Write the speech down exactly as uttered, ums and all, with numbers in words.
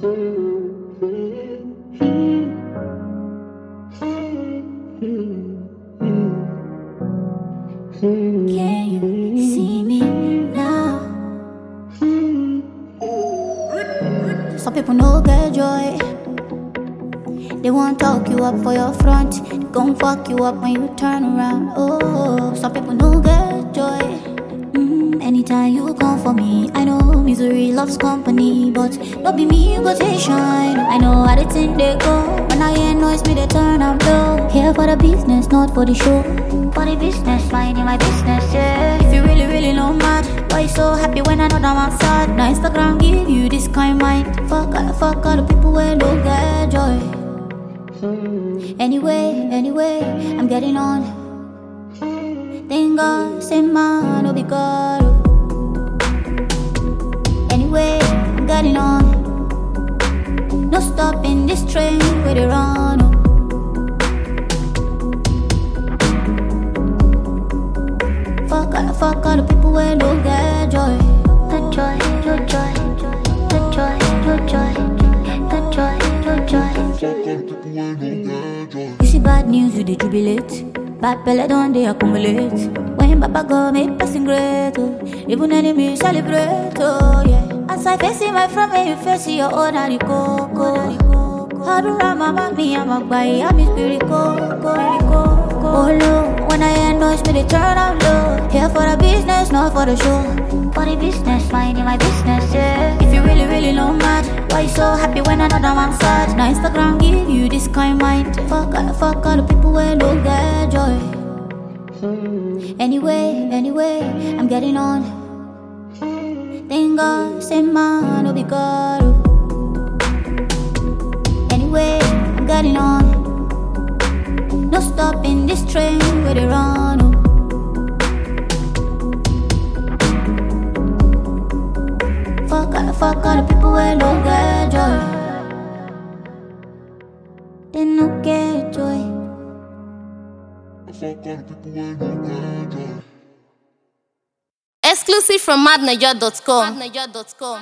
Can you see me now? Some people no get joy. They won't talk you up for your front. They gon' fuck you up when you turn around. Oh, some people no get joy. Mm, anytime you come for me, I know misery loves company, but don't be me, you go take shine. I know how they think they go. When I hear noise, me they turn up low. Here for the business, not for the show. For the business, minding my business, yeah. If you really, really know mad, why you so happy when I know that I'm sad? Now Instagram give you this kind mind. Fuck, all- fuck all the people where don't get joy. Anyway, anyway, I'm getting on. Thank God, say man, no be God. Anyway, I'm getting on. No stopping this train where they run. Oh. Fuck, all- fuck all the people where don't get joy. The joy, your joy, the joy, your joy, the joy, your joy. You see bad news, you dey jubilate. Bad pele don't they accumulate. When Baba go make passing great, oh. Even enemies celebrate, oh yeah. As I face my front, when you face your own, I go, go. How do I mama me, I'm a guy, I'm a spirit, go, go, go. Oh no, when I hear noise, me they turn out low. Here for the business, not for the show. For the business, minding my business, yeah. If you really, really know mad, why you so happy when I know that I'm sad? Now Instagram give you this kind mind. Fuck, all- fuck all the people where don't get joy. Anyway, anyway, I'm getting on. Thank God, say man, no be God. Anyway, I'm getting on. No stopping this train where they run. Oh. Fuck, all- fuck all the people where don't get joy. They no get joy. Fuck all the people where don't get joy. Exclusive from mad niger dot com.